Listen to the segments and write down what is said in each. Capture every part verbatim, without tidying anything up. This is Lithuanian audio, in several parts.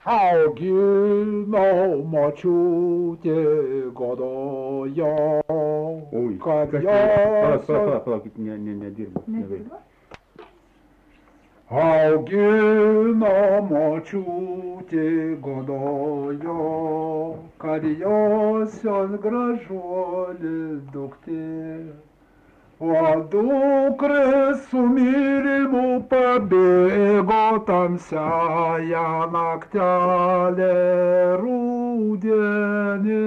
augino močiutė godojo, Oi, kad kas tai? Palauk, jos palauk, palauk, ne, ne, nedirbu. Nedirba? augino močiutė godojo, kad josios gražuolis duktė. O dukra su mylimu pabėgo tamsiąją naktelę rudenį.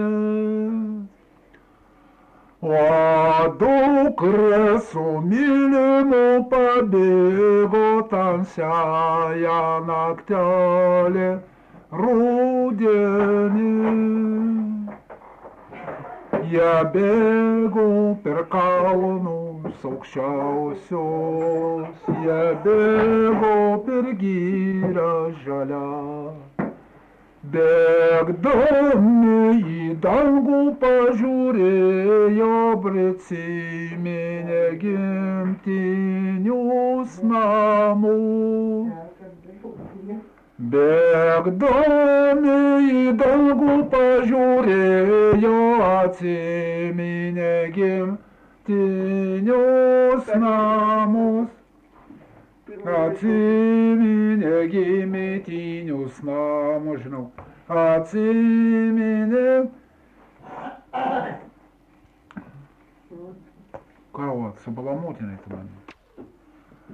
O dukra su mylimu pabėgo tamsiąją naktelę rudenį. Jie bėgo per kalnus aukščiausios, jie bėgo per gyrą žalią. Bėgdami į dangų pažiūrėjo, prisiminė gimtinius namus. Bėgdami į dangų pažiūrėjo, atsiminė gimtinius namus. Atsiminė gimtinius namus, žinau. Atsiminė. Ką, va, su balamutinai tu man?